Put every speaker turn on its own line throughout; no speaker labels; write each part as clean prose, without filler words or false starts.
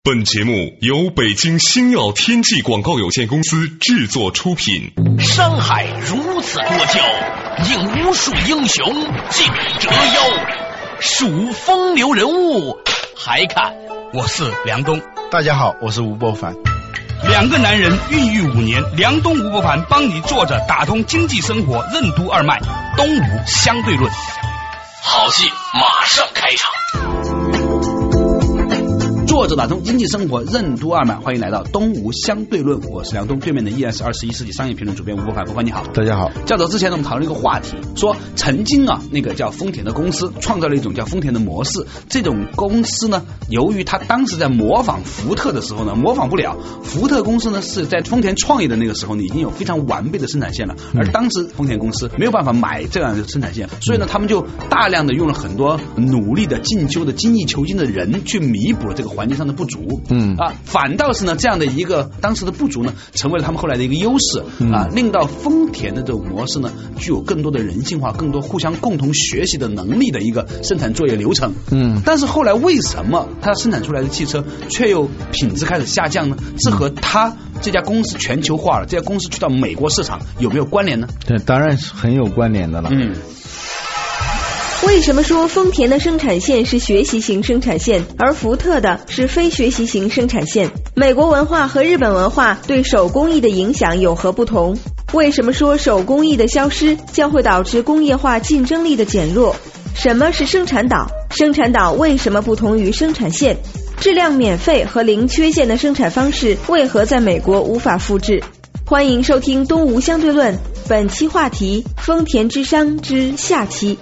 本节目由北京星耀天际广告有限公司制作出品。
山海如此多娇，引无数英雄竞折腰。数风流人物，还看
我是梁冬。
大家好，我是吴伯凡。
两个男人孕育5年，梁冬、吴伯凡帮你坐着打通经济生活任督二脉，东吴相对论。
好戏马上开场。
作者打通经济生活任督二脉，欢迎来到东吴相对论，我是梁东，对面的依然是21世纪商业评论主编吴伯凡。伯凡你好。
大家好。
较早之前我们讨论一个话题，说曾经那个叫丰田的公司创造了一种叫丰田的模式，这种公司呢，由于他当时在模仿福特的时候呢，模仿不了。福特公司呢是在丰田创业的那个时候呢，已经有非常完备的生产线了，而当时丰田公司没有办法买这样的生产线，所以呢，他们就大量的用了很多努力的进修的精益求精的人去弥补了这个环境上的不足。反倒是呢，这样的一个当时的不足呢，成为了他们后来的一个优势令到丰田的这种模式呢，具有更多的人性化、更多互相共同学习的能力的一个生产作业流程。但是后来为什么它生产出来的汽车却又品质开始下降呢？这和它这家公司全球化了，这家公司去到美国市场有没有关联呢？
对，当然是很有关联的了。
为什么说丰田的生产线是学习型生产线，而福特的是非学习型生产线？美国文化和日本文化对手工艺的影响有何不同？为什么说手工艺的消失将会导致工业化竞争力的减弱？什么是生产岛？生产岛为什么不同于生产线？质量免费和零缺陷的生产方式为何在美国无法复制？欢迎收听东吴相对论，本期话题：丰田之商之下期。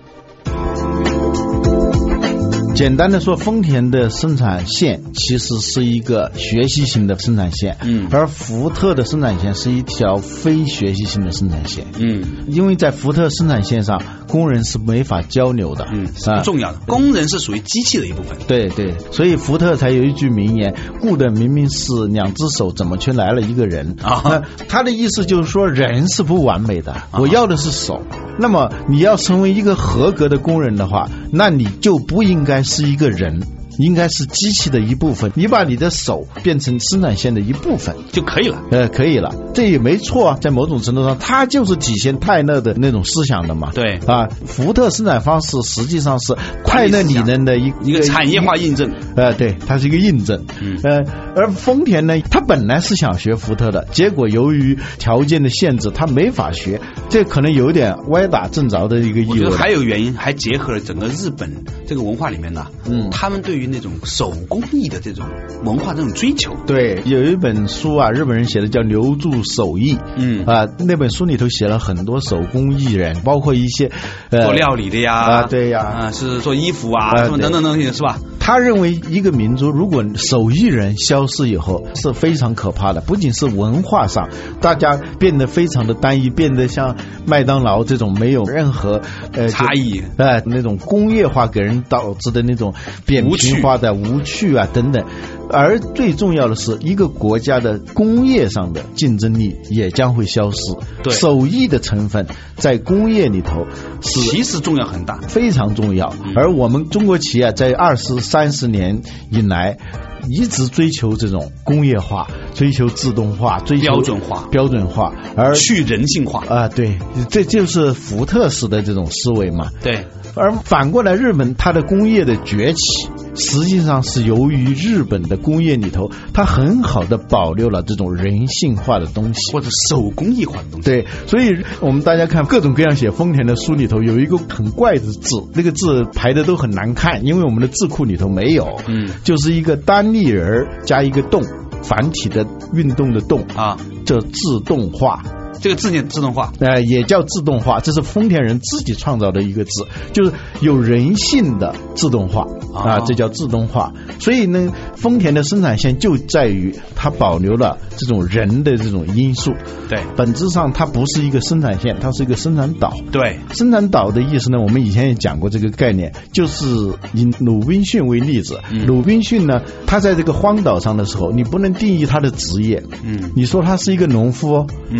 简单的说，丰田的生产线其实是一个学习型的生产线，而福特的生产线是一条非学习型的生产线。因为在福特生产线上，工人是没法交流的，
是不重要的，工人是属于机器的一部分。
对对，所以福特才有一句名言：雇的明明是2只手，怎么却来了一个人？他的意思就是说，人是不完美的，我要的是手。那么你要成为一个合格的工人的话，那你就不应该是一个人，应该是机器的一部分。你把你的手变成生产线的一部分
就可以了。
可以了，这也没错啊。在某种程度上，它就是体现泰勒的那种思想的嘛。对啊，福特生产方式实际上是泰勒理论的一个
产业化印证。
对，它是一个印证。而丰田呢，他本来是想学福特的，结果由于条件的限制，他没法学，这可能有点歪打正着的一个意味。
我觉得还有原因，还结合了整个日本这个文化里面呢，他们对于那种手工艺的这种文化这种追求。
对，有一本书啊，日本人写的叫《留住手艺》。那本书里头写了很多手工艺人，包括一些
做料理的呀，
对呀，
是做衣服啊，什么等等东西，是吧？
他认为一个民族如果手艺人消失以后是非常可怕的，不仅是文化上大家变得非常的单一，变得像麦当劳这种没有任何
差异，
那种工业化给人导致的那种扁平化的无趣啊等等。而最重要的是，一个国家的工业上的竞争力也将会消失。对，手艺的成分在工业里头
其实重要很大，
非常重要。而我们中国企业在20、30年以来一直追求这种工业化，追求自动化，追求标准化，而
去人性化
对，这就是福特式的这种思维嘛。
对，
而反过来，日本它的工业的崛起，实际上是由于日本的工业里头，它很好的保留了这种人性化的东西，
或者手工艺化的东西。
对，所以我们大家看各种各样写丰田的书里头，有一个很怪的字，那个字排的都很难看，因为我们的字库里头没有。就是一个单立人加一个动，繁体的运动的动这自动化。
这个字念自动化，
也叫自动化，这是丰田人自己创造的一个字，就是有人性的自动化这叫自动化。所以呢，丰田的生产线就在于它保留了这种人的这种因素。
对，
本质上它不是一个生产线，它是一个生产岛。
对，
生产岛的意思呢，我们以前也讲过这个概念，就是以鲁滨逊为例子。鲁滨逊呢，他在这个荒岛上的时候，你不能定义他的职业。你说他是一个农夫还是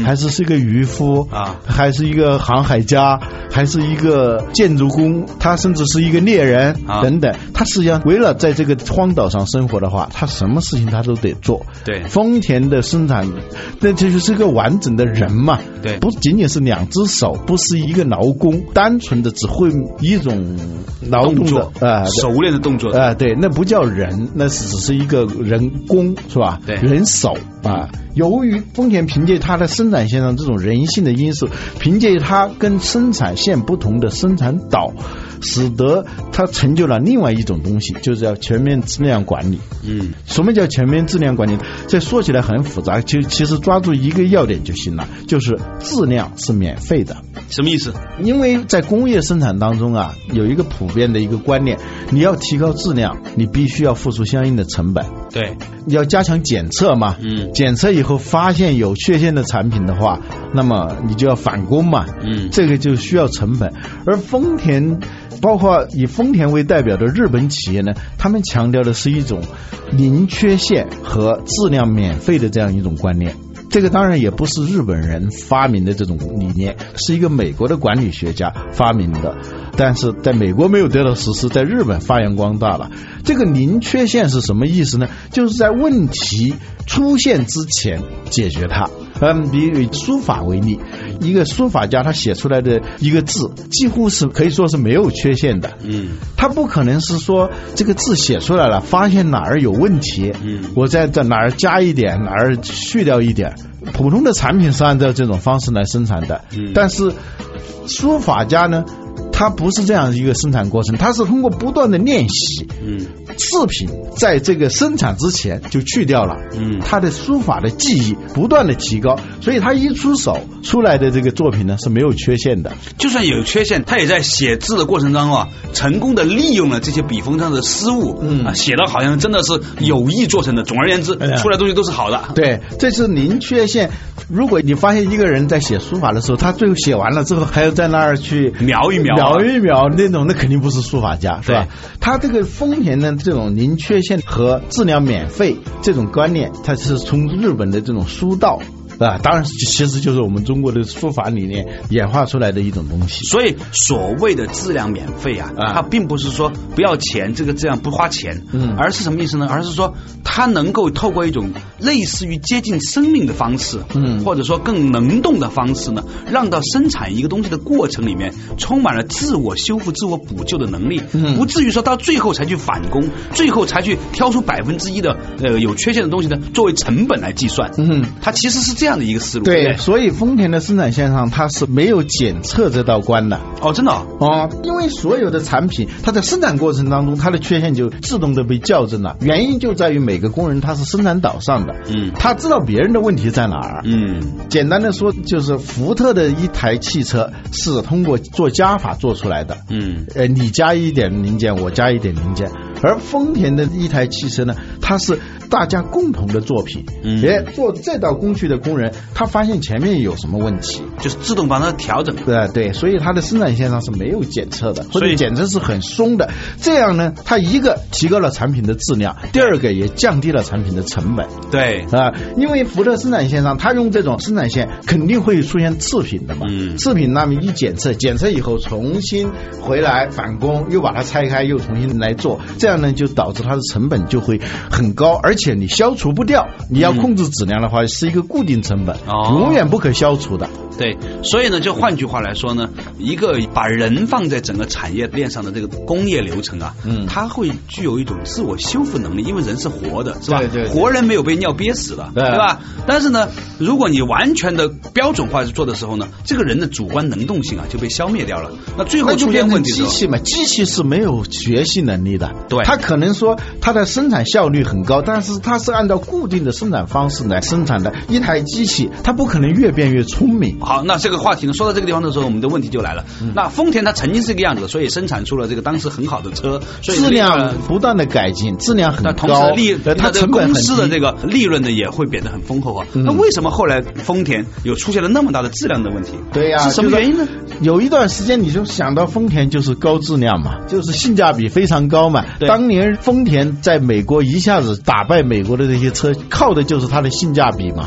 个渔夫
啊，
还是一个航海家，还是一个建筑工，他甚至是一个猎人等等，他实际上为了在这个荒岛上生活的话，他什么事情他都得做。
对，
丰田的生产，那就是个完整的人嘛。
对，
不仅仅是2只手，不是一个劳工，单纯的只会一种劳动的
熟练的动作
对，那不叫人，那只是一个人工，是吧？
对，
人手啊。由于丰田凭借它的生产线上这种人性的因素，凭借它跟生产线不同的生产岛，使得它成就了另外一种东西，就是叫全面质量管理。什么叫全面质量管理？这说起来很复杂，其实抓住一个要点就行了，就是质量是免费的。
什么意思？
因为在工业生产当中啊，有一个普遍的一个观念，你要提高质量，你必须要付出相应的成本。
对，
你要加强检测嘛，检测以后发现有缺陷的产品的话，那么你就要返工嘛，这个就需要成本。而丰田，包括以丰田为代表的日本企业呢，他们强调的是一种零缺陷和质量免费的这样一种观念。这个当然也不是日本人发明的这种理念，是一个美国的管理学家发明的，但是在美国没有得到实施，在日本发扬光大了。这个零缺陷是什么意思呢？就是在问题出现之前解决它。比以书法为例，一个书法家他写出来的一个字几乎是可以说是没有缺陷的。他不可能是说这个字写出来了发现哪儿有问题，我在哪儿加一点，哪儿去掉一点。普通的产品是按照这种方式来生产的，但是书法家呢，它不是这样一个生产过程，它是通过不断的练习，次品在这个生产之前就去掉了，它的书法的技艺不断的提高，所以它一出手出来的这个作品呢是没有缺陷的。
就算有缺陷，它也在写字的过程当中啊，成功的利用了这些笔锋上的失误，写的好像真的是有意做成的。总而言之，出来东西都是好的。
对，这是零缺陷。如果你发现一个人在写书法的时候，他最后写完了之后还要在那儿去
描一描
那种，那肯定不是书法家，是吧？他这个丰田的这种零缺陷和质量免费这种观念，它是从日本的这种书道当然其实就是我们中国的书法理念演化出来的一种东西。
所以所谓的质量免费它并不是说不要钱，这个质量不花钱，而是什么意思呢？而是说它能够透过一种类似于接近生命的方式，或者说更能动的方式呢，让到生产一个东西的过程里面充满了自我修复、自我补救的能力，不至于说到最后才去返工，最后才去挑出1%的有缺陷的东西呢作为成本来计算。它其实是这样的一个思路。
对，所以丰田的生产线上它是没有检测这道关的。
真的
因为所有的产品它在生产过程当中它的缺陷就自动的被校正了，原因就在于每个工人他是生产岛上的，他知道别人的问题在哪儿。简单的说就是福特的一台汽车是通过做加法做出来的，你加一点零件我加一点零件，而丰田的一台汽车呢，它是大家共同的作品，做这道工序的工人他发现前面有什么问题
就是自动帮他调整。
对，所以他的生产线上是没有检测的，或者检测是很松的。这样呢，它一个提高了产品的质量，第二个也降低了产品的成本。
对
因为福特生产线上它用这种生产线肯定会出现次品的嘛，次品那么一检测以后重新回来返工，又把它拆开又重新来做，这样呢就导致它的成本就会很高，而且你消除不掉，你要控制质量的话是一个固定成本，永远不可消除的。
对，所以呢就换句话来说呢，一个把人放在整个产业链上的这个工业流程它会具有一种自我修复能力，因为人是活的，是吧？
对，
活人没有被尿憋死的，对吧？但是呢，如果你完全的标准化做的时候呢，这个人的主观能动性就被消灭掉了，那最后出现问题的时候，
机器嘛，机器是没有学习能力的，
对，
它可能说它的生产效率很高，但是它是按照固定的生产方式来生产的，一台机器它不可能越变越聪明。
好，那这个话题呢，说到这个地方的时候，我们的问题就来了。那丰田它曾经是这个样子，所以生产出了这个当时很好的车，所以
质量不断的改进，质量很高，
同时它这个公司的这个利润呢也会变得很丰厚那为什么后来丰田有出现了那么大的质量的问题？
对呀，
是什么原因呢？
有一段时间你就想到丰田就是高质量嘛，就是性价比非常高嘛。当年丰田在美国一下子打败美国的这些车，靠的就是它的性价比嘛。
对，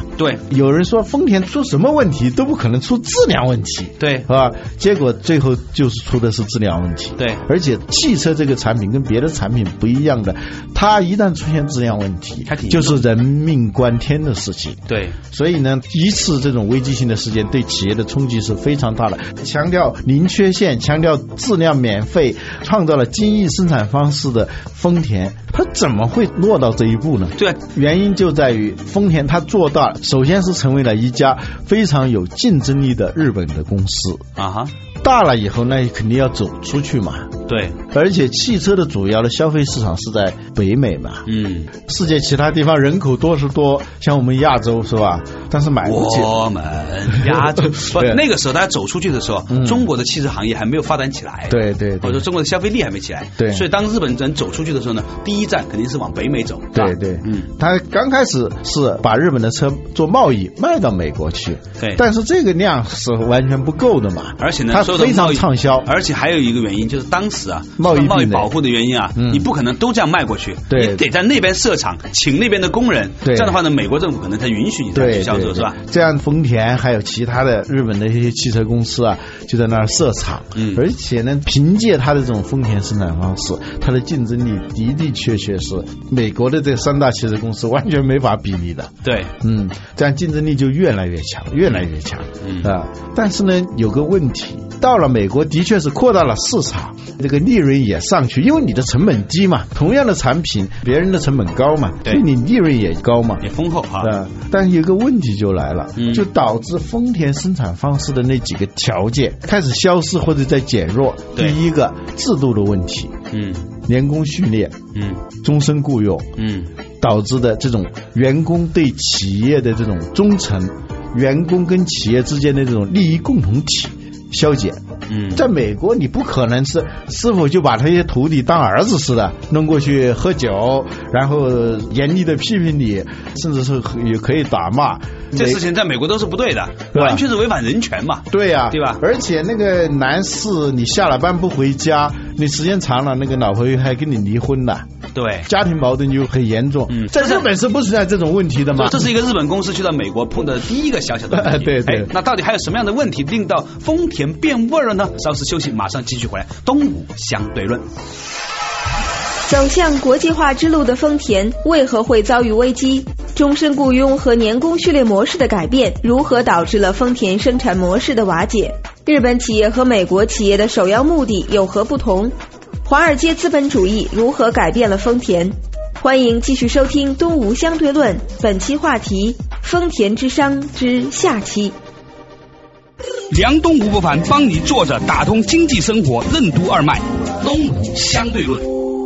有人说丰田出什么问题都不可能出质量问题，
对，
是吧？结果最后就是出的是质量问题。
对，
而且汽车这个产品跟别的产品不一样的，它一旦出现质量问题，就是人命关天的事情。
对，
所以呢，一次这种危机性的事件对企业的冲击是非常大的。强调零缺陷，强调质量免费，创造了精益生产方式的丰田，它怎么会落到这一步呢？
对，
原因就在于丰田它做大，首先是成为了一家非常有竞争力的日本的公司
啊哈。
大了以后，那肯定要走出去嘛。
对，
而且汽车的主要的消费市场是在北美嘛。世界其他地方人口多是多，像我们亚洲是吧？但是买不起。
我们亚洲不，那个时候大家走出去的时候，中国的汽车行业还没有发展起来。
对对，
或者说中国的消费力还没起来。对，所以当日本人走出去的时候呢，第一站肯定是往北美走。
对对，他刚开始是把日本的车做贸易卖到美国去。
对，
但是这个量是完全不够的嘛。
而且呢，
它非常畅销。
而且还有一个原因就是当时啊，
贸易
保护的原因啊，你不可能都这样卖过去，
对，
你得在那边设厂，请那边的工人，这样的话呢，美国政府可能才允许你再去销售，是吧？
这样丰田还有其他的日本的一些汽车公司啊，就在那儿设厂，而且呢，凭借它的这种丰田生产方式，它的竞争力的的确确是美国的这三大汽车公司完全没法比拟的。
对，
这样竞争力就越来越强，越来越强，但是呢，有个问题。到了美国的确是扩大了市场，这个利润也上去，因为你的成本低嘛，同样的产品别人的成本高嘛，所以你利润也高嘛，
也丰厚哈。
但是有个问题就来了，就导致丰田生产方式的那几个条件开始消失或者在减弱。第一个，制度的问题，年功序列，终身雇佣，导致的这种员工对企业的这种忠诚，员工跟企业之间的这种利益共同体消减。在美国你不可能是师傅就把他一些徒弟当儿子似的弄过去喝酒，然后严厉的批评你，甚至是也可以打骂。
这事情在美国都是不对的，完全是违反人权嘛。
对呀，
对吧？
而且那个男士，你下了班不回家，你时间长了，那个老婆还跟你离婚了。
对，
家庭矛盾就很严重。在日本是不存在这种问题的吗？
这是一个日本公司去到美国碰的第一个小小的问题。
对对。
那到底还有什么样的问题令到丰田变味了呢？稍事休息，马上继续回来。东吴相对论。
走向国际化之路的丰田为何会遭遇危机？终身雇佣和年功序列模式的改变如何导致了丰田生产模式的瓦解？日本企业和美国企业的首要目的有何不同？华尔街资本主义如何改变了丰田？欢迎继续收听东吴相对论，本期话题：丰田之商之下期。
梁东吴不凡帮你坐着打通经济生活任督二脉，东吴相对论。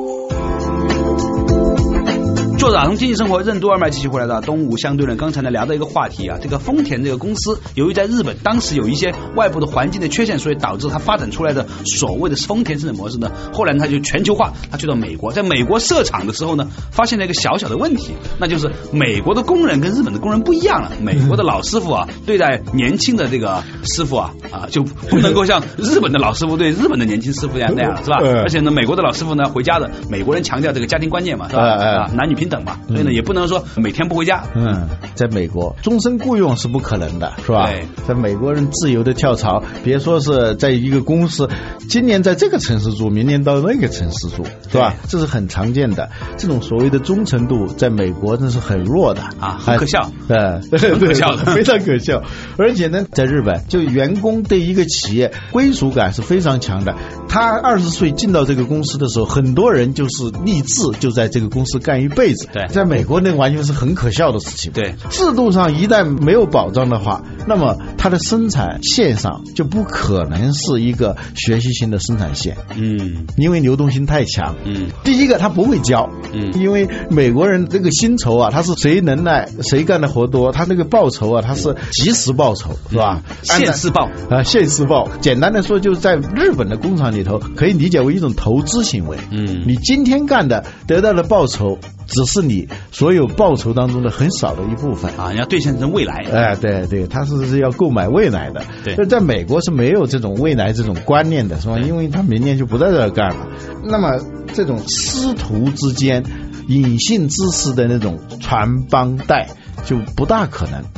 做打通经济生活任督二脉，继续回来的东吴相对论。刚才呢聊到一个话题啊，这个丰田这个公司，由于在日本当时有一些外部的环境的缺陷，所以导致它发展出来的所谓的丰田生产模式呢，后来它就全球化，它去到美国，在美国设厂的时候呢，发现了一个小小的问题，那就是美国的工人跟日本的工人不一样了。美国的老师傅啊，对待年轻的这个师傅啊就不能够像日本的老师傅对日本的年轻师傅那样了，是吧？而且呢，美国的老师傅呢回家的，美国人强调这个家庭观念嘛，是吧？男女平等嘛，所以呢也不能说每天不回家。
在美国终身雇佣是不可能的，是吧？在美国人自由的跳槽，别说是在一个公司，今年在这个城市住，明年到那个城市住，是吧？这是很常见的。这种所谓的忠诚度在美国真是很弱的
啊，很可笑。
很可笑的，非常可笑。而且呢，在日本，就员工对一个企业归属感是非常强的。他20岁进到这个公司的时候，很多人就是立志就在这个公司干一辈子。
对，
在美国那完全是很可笑的事情。
对，
制度上一旦没有保障的话，那么它的生产线上就不可能是一个学习型的生产线。因为流动性太强。第一个他不会教。因为美国人这个薪酬啊，他是谁能耐谁干的活多，他那个报酬啊，他是及时报酬，是吧？
现世报
啊，现世报。简单的说，就是在日本的工厂里头，可以理解为一种投资行为。你今天干的得到的报酬，只是你所有报酬当中的很少的一部分
啊，你要兑现成未来。
对对，他是要购买未来的。
对，
在美国是没有这种未来这种观念的，是吧？因为他明年就不在这儿干了。那么这种师徒之间隐性知识的那种传帮带就不大可能。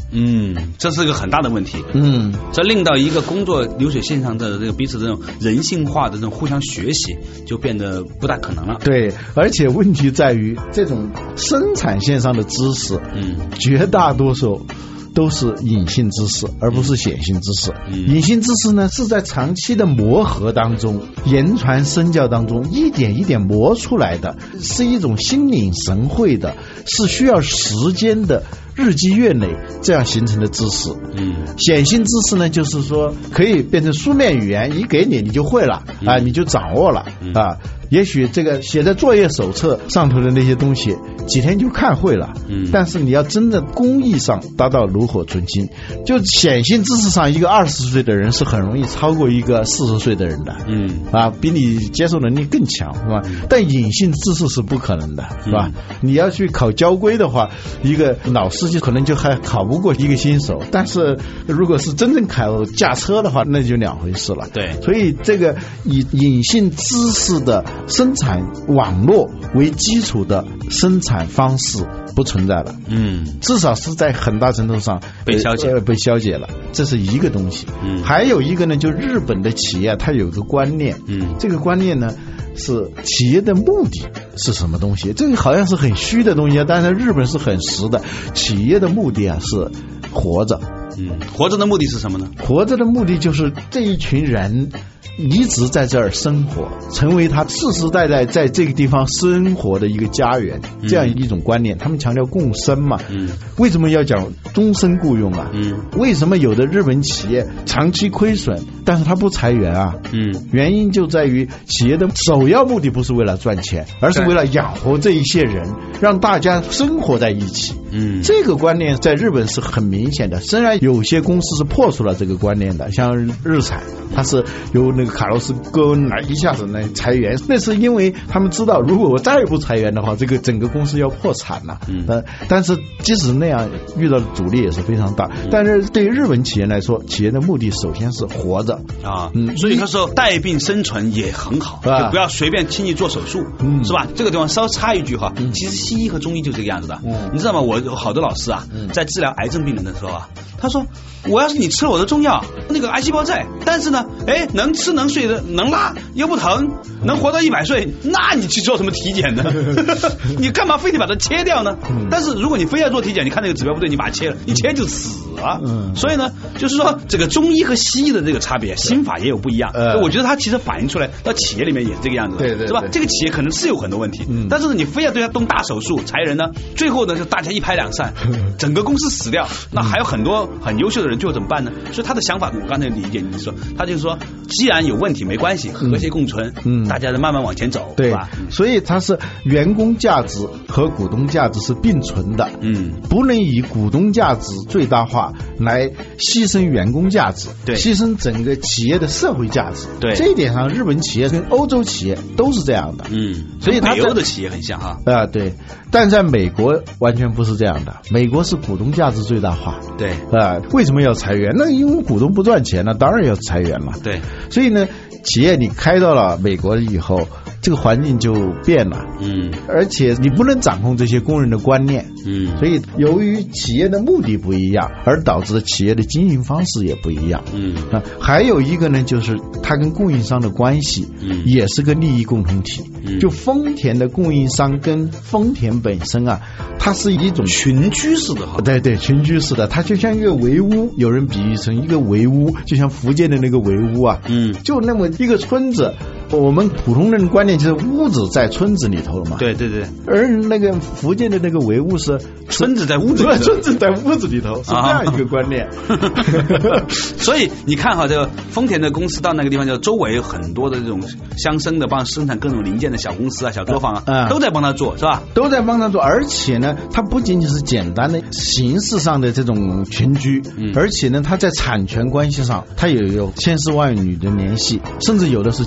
这是个很大的问题。这令到一个工作流水线上的这个彼此这种人性化的这种互相学习就变得不大可能了。
对，而且问题在于这种生产线上的知识，绝大多数都是隐性知识，而不是显性知识。隐性知识呢，是在长期的磨合当中、言传身教当中一点一点磨出来的，是一种心领神会的，是需要时间的，日积月累这样形成的知识。显性知识呢，就是说可以变成书面语言，一给你就会了啊，你就掌握了啊。也许这个写在作业手册上头的那些东西几天就看会了，但是你要真的工艺上达到炉火纯青，就显性知识上一个20岁的人是很容易超过一个40岁的人的，比你接受能力更强，是吧？但隐性知识是不可能的，是吧？你要去考交规的话，一个老司机可能就还考不过一个新手，但是如果是真正考驾车的话，那就两回事了。
对，
所以这个以隐性知识的生产网络为基础的生产方式不存在了，至少是在很大程度上被消解了，这是一个东西。还有一个呢，就日本的企业它有一个观念，这个观念呢是企业的目的是什么东西？这个好像是很虚的东西，但是日本是很实的。企业的目的啊是活着。
活着的目的是什么呢？
活着的目的就是这一群人一直在这儿生活，成为他世世代代在这个地方生活的一个家园，这样一种观念。他们强调共生嘛，为什么要讲终身雇佣啊？为什么有的日本企业长期亏损，但是他不裁员啊？原因就在于企业的首要目的不是为了赚钱，而是为了养活这一些人，让大家生活在一起。这个观念在日本是很明显的，虽然有些公司是破除了这个观念的，像日产，它是由那个卡洛斯·戈恩来一下子来裁员，那是因为他们知道，如果我再不裁员的话，这个整个公司要破产了。但是即使那样，遇到的阻力也是非常大。但是对于日本企业来说，企业的目的首先是活着
啊，所以他说带病生存也很好，就不要随便轻易做手术，是吧？这个地方稍插一句哈，其实西医和中医就这个样子的，你知道吗？我有好多老师啊，在治疗癌症病人的时候啊，他说我要是你吃了我的中药，那个癌细胞在，但是呢，能吃能睡的能拉又不疼，能活到100岁，那你去做什么体检呢？你干嘛非得把它切掉呢？但是如果你非要做体检，你看那个指标不对，你把它切了，一切就死了。所以呢，就是说这个中医和西医的这个差别，心法也有不一样。我觉得它其实反映出来到企业里面也是这个样子的，对，是吧？这个企业可能是有很多问题，但是呢，你非要对它动大手术裁人呢，最后呢就大家一拍两散，整个公司死掉，那还有很多很优秀的人，最后怎么办呢？所以他的想法，我刚才理解你说，他就是说，既然有问题没关系，和谐共存，大家慢慢往前走，
对
吧？
所以它是员工价值和股东价值是并存的，不能以股东价值最大化来牺牲员工价值，
对，
牺牲整个企业的社会价值，
对，
这一点上，日本企业跟欧洲企业都是这样的，
所以北欧的企业很像哈，
对，但在美国完全不是这样的，美国是股东价值最大化，
对，
为什么要裁员？那因为股东不赚钱了，当然要裁员了，
对，
所以呢，企业你开到了美国以后，这个环境就变了，而且你不能掌控这些工人的观念，所以由于企业的目的不一样，而导致企业的经营方式也不一样，还有一个呢，就是它跟供应商的关系，也是个利益共同体，就丰田的供应商跟丰田本身啊，它是一种
群居式的哈，
对，群居式的，它就像一个围屋，有人比喻成一个围屋，就像福建的那个围屋啊，就那么一个村子。我们普通人的观念就是屋子在村子里头了嘛，
对，
而那个福建的那个围屋是
村子在屋子里头，
村子在屋子里头，是这样一个观念。
所以你看哈，这个丰田的公司到那个地方，就周围有很多的这种乡绅的帮生产各种零件的小公司啊、小作坊啊，都在帮他做，是吧？都在帮他做，
而且呢，它不仅仅是简单的形式上的这种群居，而且呢，它在产权关系上，它也有千丝万缕的联系，甚至有的是交叉持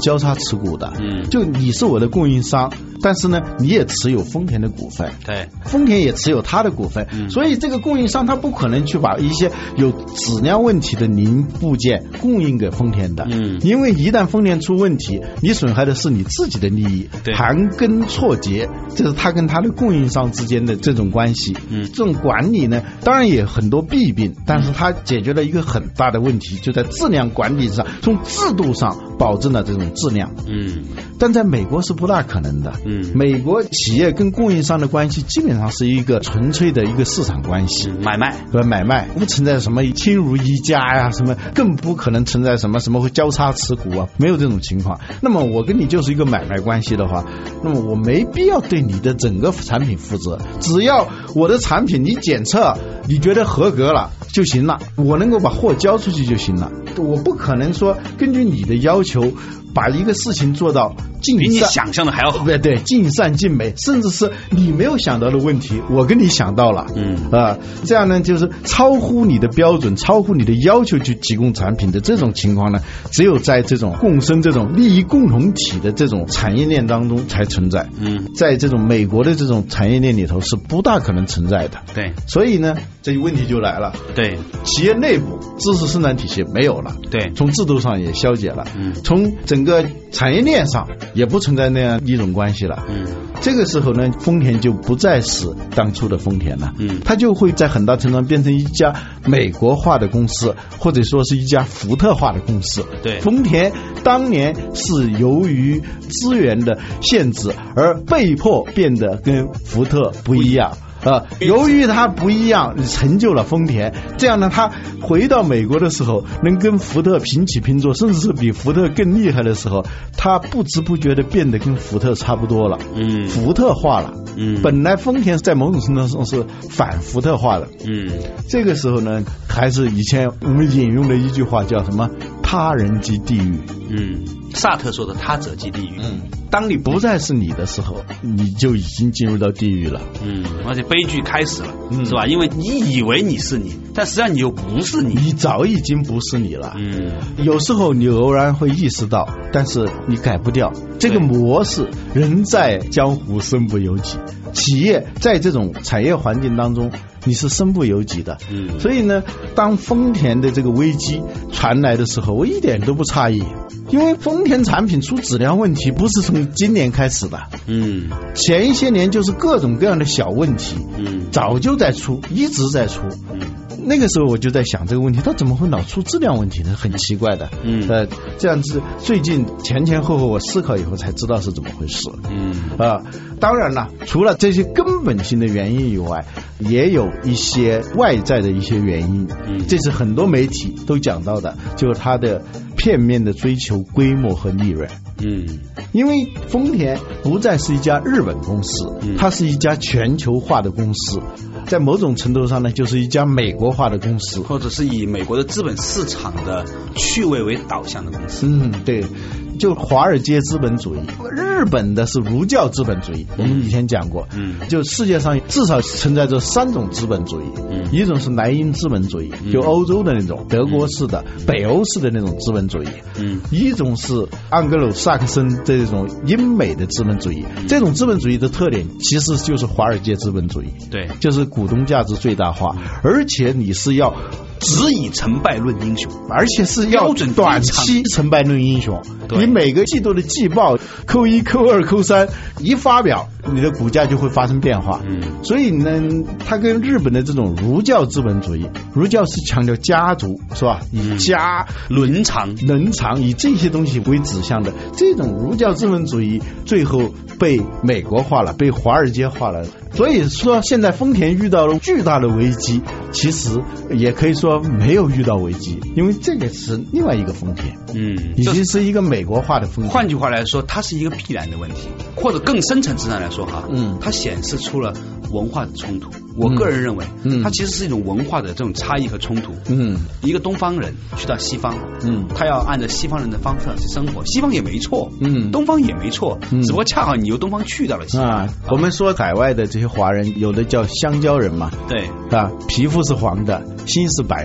持股的，就你是我的供应商，但是呢，你也持有丰田的股份，
对，
丰田也持有他的股份，所以这个供应商他不可能去把一些有质量问题的零部件供应给丰田的，因为一旦丰田出问题，你损害的是你自己的利益，盘根错节，这是他跟他的供应商之间的这种关系。这种管理呢，当然也很多弊病，但是它解决了一个很大的问题，就在质量管理上，从制度上保证了这种质量。但在美国是不大可能的。美国企业跟供应商的关系基本上是一个纯粹的一个市场关系，买卖，不存在什么亲如一家呀，什么更不可能存在什么会交叉持股啊，没有这种情况。那么我跟你就是一个买卖关系的话，那么我没必要对你的整个产品负责，只要我的产品你检测你觉得合格了就行了，我能够把货交出去就行了，我不可能说根据你的要求把一个事情做到比
你想象的还要好，
对，尽善尽美，甚至是你没有想到的问题我跟你想到了，这样呢就是超乎你的标准，超乎你的要求去提供产品的这种情况呢，只有在这种共生这种利益共同体的这种产业链当中才存在，在这种美国的这种产业链里头是不大可能存在的。
对，
所以呢这个问题就来了，
对，
企业内部知识生产体系没有了，
对，
从制度上也消解了，从整个产业链上也不存在那样一种关系了，这个时候呢，丰田就不再是当初的丰田了，它就会在很大程度上变成一家美国化的公司，或者说是一家福特化的公司。
对，
丰田当年是由于资源的限制而被迫变得跟福特不一样。由于它不一样，成就了丰田。这样呢，他回到美国的时候，能跟福特平起平坐，甚至是比福特更厉害的时候，他不知不觉的变得跟福特差不多了，福特化了。本来丰田在某种程度上是反福特化的。这个时候呢，还是以前我们引用的一句话叫什么？他人即地狱。
萨特说的他者即地狱。
当你不再是你的时候，你就已经进入到地狱了。
而且悲剧开始了，是吧？因为你以为你是你，但实际上你又不是你，
你早已经不是你了。有时候你偶然会意识到，但是你改不掉这个模式，人在江湖身不由己。企业在这种产业环境当中，你是身不由己的。所以呢，当丰田的这个危机传来的时候，我一点都不诧异，因为丰田产品出质量问题不是从今年开始的。前一些年就是各种各样的小问题，早就在出，一直在出。那个时候我就在想这个问题，他怎么会老出质量问题呢？很奇怪的。这样子最近前后我思考以后才知道是怎么回事。当然了，除了这些根本性的原因以外，也有一些外在的一些原因。这是很多媒体都讲到的，就是它的片面的追求规模和利润。因为丰田不再是一家日本公司，它是一家全球化的公司，在某种程度上呢，就是一家美国化的公司，
或者是以美国的资本市场的趣味为导向的公司。
对，就华尔街资本主义。日本的是儒教资本主义，我们以前讲过。就世界上至少存在着3种资本主义，一种是莱茵资本主义，就欧洲的那种德国式的、北欧式的那种资本主义，一种是盎格鲁撒克森这种英美的资本主义。这种资本主义的特点其实就是华尔街资本主义，
对，
就是股东价值最大化，而且你是要
只以成败论英雄，
而且是要短期成败论英雄。你每个季度的季报扣1、扣2、扣3一发表，你的股价就会发生变化。所以呢，它跟日本的这种儒教资本主义，儒教是强调家族，是吧？以家
伦常
以这些东西为指向的这种儒教资本主义，最后被美国化了，被华尔街化了。所以说现在丰田遇到了巨大的危机，其实也可以说没有遇到危机，因为这个是另外一个丰田，已经是一个美国化的丰田。
换句话来说，它是一个必然的问题，或者更深层次上来说哈，它显示出了文化的冲突。我个人认为，它其实是一种文化的这种差异和冲突。一个东方人去到西方，他要按照西方人的方式去生活，西方也没错，东方也没错，只不过恰好你由东方去到了西方。
我们说海外的这些华人，有的叫香蕉人嘛，
对，
皮肤是黄的，心是白的，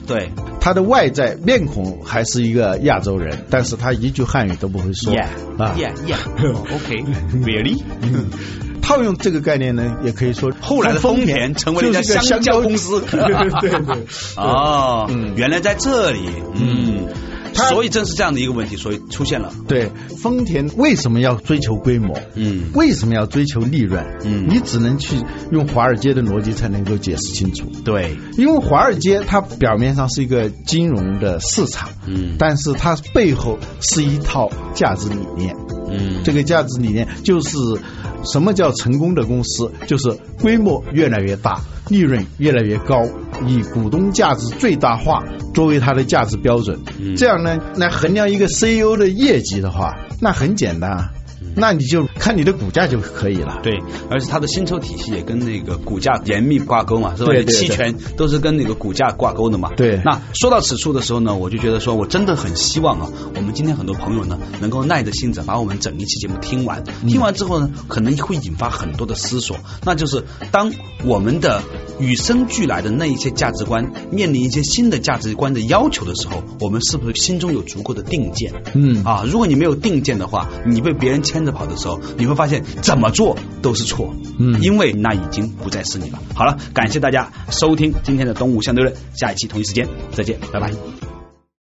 对，
他的外在面孔还是一个亚洲人，但是他一句汉语都不会说。
Yeah，OK，really？
套用这个概念呢，也可以说
后来的丰田成为了一家香蕉公司。
对。
哦，原来在这里，所以正是这样的一个问题，所以出现了。
对，丰田为什么要追求规模？为什么要追求利润？你只能去用华尔街的逻辑才能够解释清楚。
对，
因为华尔街它表面上是一个金融的市场，但是它背后是一套价值理念。这个价值理念就是什么叫成功的公司，就是规模越来越大，利润越来越高，以股东价值最大化作为它的价值标准。这样呢，来衡量一个 CEO 的业绩的话，那很简单啊。那你就看你的股价就可以了。
对，而且它的薪酬体系也跟那个股价严密挂钩嘛，是吧？期权都是跟那个股价挂钩的嘛。
对。
那说到此处的时候呢，我就觉得说我真的很希望啊，我们今天很多朋友呢能够耐着性子把我们整一期节目听完，听完之后呢，可能会引发很多的思索，那就是当我们的与生俱来的那一些价值观面临一些新的价值观的要求的时候，我们是不是心中有足够的定见？如果你没有定见的话，你被别人牵着跑的时候，你会发现怎么做都是错，因为那已经不再是你了。好了，感谢大家收听今天的东吴相对论，下一期同一时间再见，拜拜。